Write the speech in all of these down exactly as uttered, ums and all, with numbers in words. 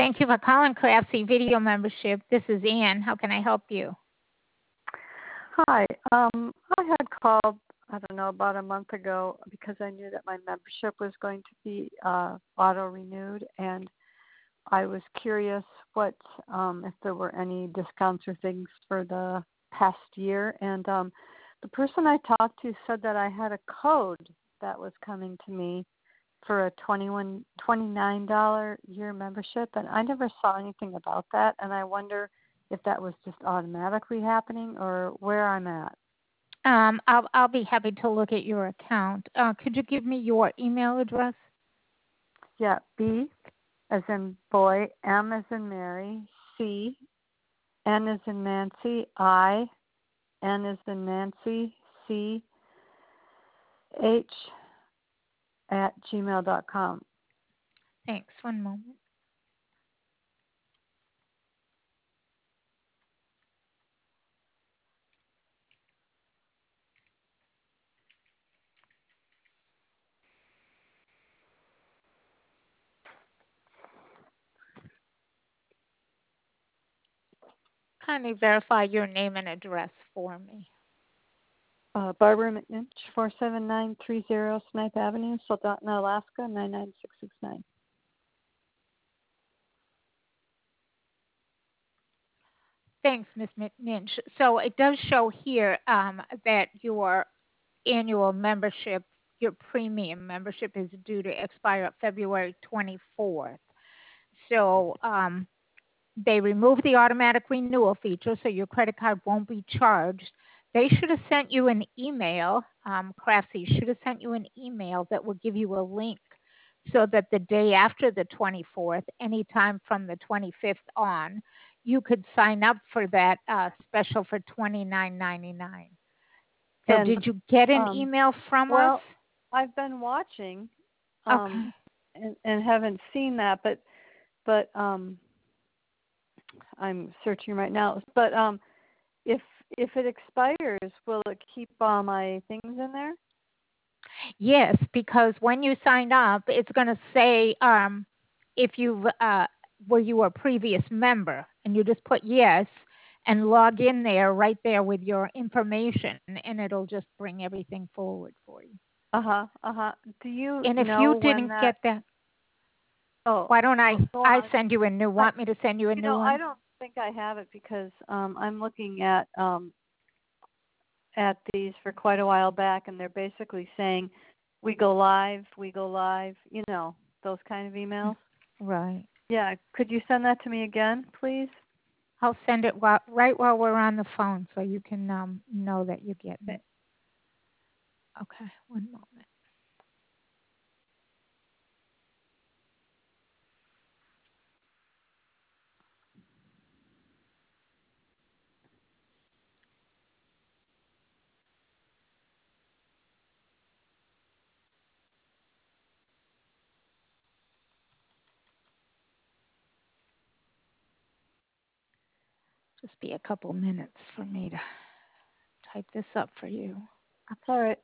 Thank you for calling Craftsy Video Membership. This is Ann. How can I help you? Hi. Um, I had called, I don't know, about a month ago because I knew that my membership was going to be uh, auto-renewed, and I was curious what um, if there were any discounts or things for the past year. And um, the person I talked to said that I had a code that was coming to me for a twenty-one, twenty-nine dollars year membership, and I never saw anything about that, and I wonder if that was just automatically happening or where I'm at. Um, I'll, I'll be happy to look at your account. Uh, could you give me your email address? Yeah, B as in boy, M as in Mary, C, N as in Nancy, I, N as in Nancy, C, H at gmail dot com. Thanks. One moment. Kindly verify your name and address for me. Uh, Barbara McNinch, four seven nine three zero Snipe Avenue, Soldotna, Alaska, nine nine six six nine. Thanks, Miz Minch. So it does show here um, that your annual membership, your premium membership, is due to expire February twenty-fourth. So um, they removed the automatic renewal feature, so your credit card won't be charged. They should have sent you an email, um, Craftsy should have sent you an email that will give you a link so that the day after the twenty-fourth, anytime from the twenty-fifth on, you could sign up for that uh, special for twenty-nine ninety-nine. So And did you get an um, email from us? well, I've been watching um, Okay. and, and haven't seen that, but but um, I'm searching right now. But um, if if it expires, will it keep all my things in there? Yes, because when you sign up, it's going to say um, if you uh, were you a previous member, and you just put yes and log in there right there with your information, and it'll just bring everything forward for you. Uh huh. Uh huh. Do you And if know you when didn't that? get that, Oh, why don't I oh, go I on. send you a new? But Want me to send you a you new know, I one? don't think I have it because um, I'm looking at um, at these for quite a while back, and they're basically saying, "We go live, we go live." You know, those kind of emails. Right. Yeah. Could you send that to me again, please? I'll send it while, right while we're on the phone, so you can um, know that you're getting it. Okay. One moment. Just be a couple minutes for me to type this up for you. That's all right.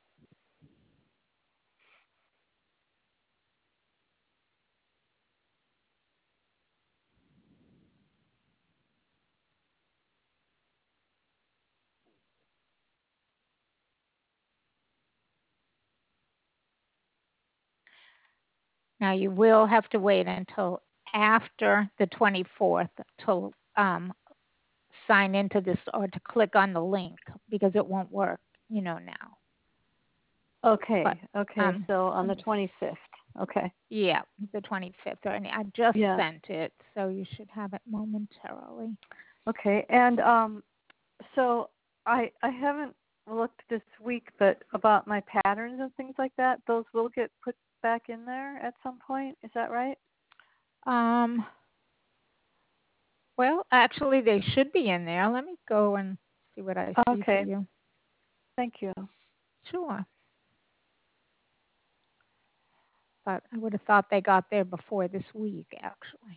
Now you will have to wait until after the twenty-fourth to um, sign into this or to click on the link because it won't work, you know, now. But Okay. Okay. um, So on let the me see. twenty-fifth. Okay. Yeah, the twenty-fifth. Or any, I just Yeah. sent it, so you should have it momentarily. Okay. And um, so I I haven't looked this week, but about my patterns and things like that, those will get put back in there at some point. Is that right? Um, well, actually, they should be in there. Let me go and see what I see for Okay. you. Thank you. Sure. But I would have thought they got there before this week, actually.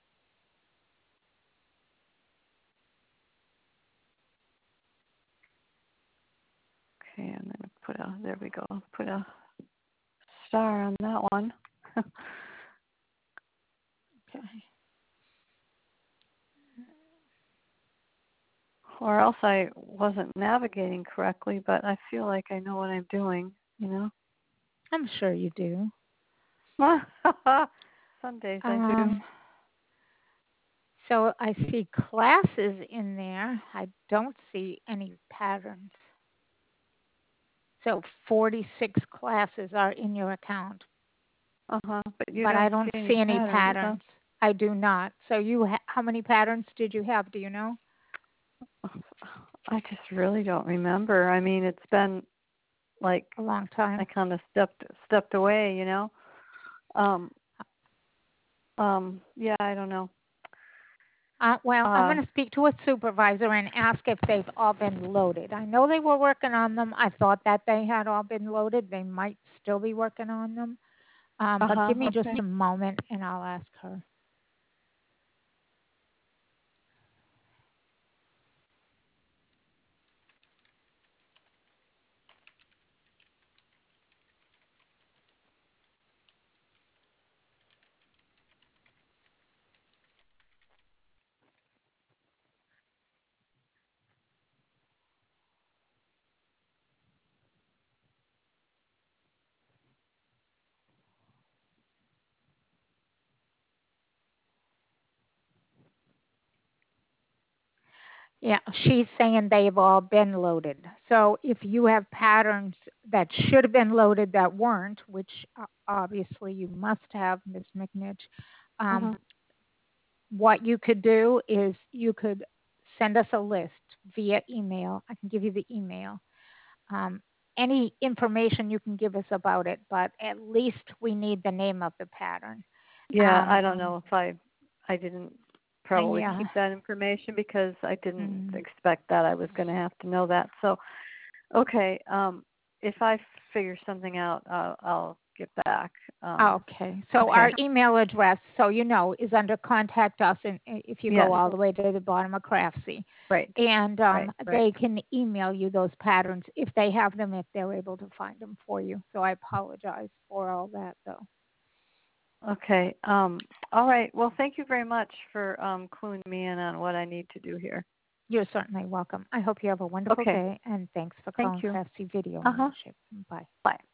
Okay, and then put a there we go. Put a star on that one. Okay. or else I wasn't navigating correctly, but I feel like I know what I'm doing, you know? I'm sure you do. Some days I do. Um, so I see classes in there. I don't see any patterns. So forty-six classes are in your account, Uh-huh. But you but I don't don't see any see any patterns, huh? patterns. I do not. So you, ha- how many patterns did you have? Do you know? I just really don't remember. I mean, it's been like A long I time. kind of stepped stepped away, you know. Um um yeah, I don't know. Uh, well, I'm Uh going to speak to a supervisor and ask if they've all been loaded. I know they were working on them. I thought that they had all been loaded. They might still be working on them. Um, but uh-huh, give me just okay. a moment and I'll ask her. Yeah, she's saying they've all been loaded. So if you have patterns that should have been loaded that weren't, which uh, obviously you must have, Miz McNitch, um, Mhm. what you could do is you could send us a list via email. I can give you the email. Um, any information you can give us about it, but at least we need the name of the pattern. Yeah, Um, I don't know if I I didn't probably yeah. keep that information because I didn't Mm. expect that I was going to have to know that. So, okay, um if I figure something out, uh, I'll get back. Um Okay. So okay. our email address, so you know, is under contact us and if you go Yes. all the way to the bottom of Craftsy. Right. And um, Right. Right. they can email you those patterns if they have them, if they're able to find them for you. So I apologize for all that though. Okay. Um, all right. Well, thank you very much for um, cluing me in on what I need to do here. You're certainly welcome. I hope you have a wonderful Okay. day and thanks for Thank calling you. Craftsy Video Uh huh. Membership. Bye. Bye.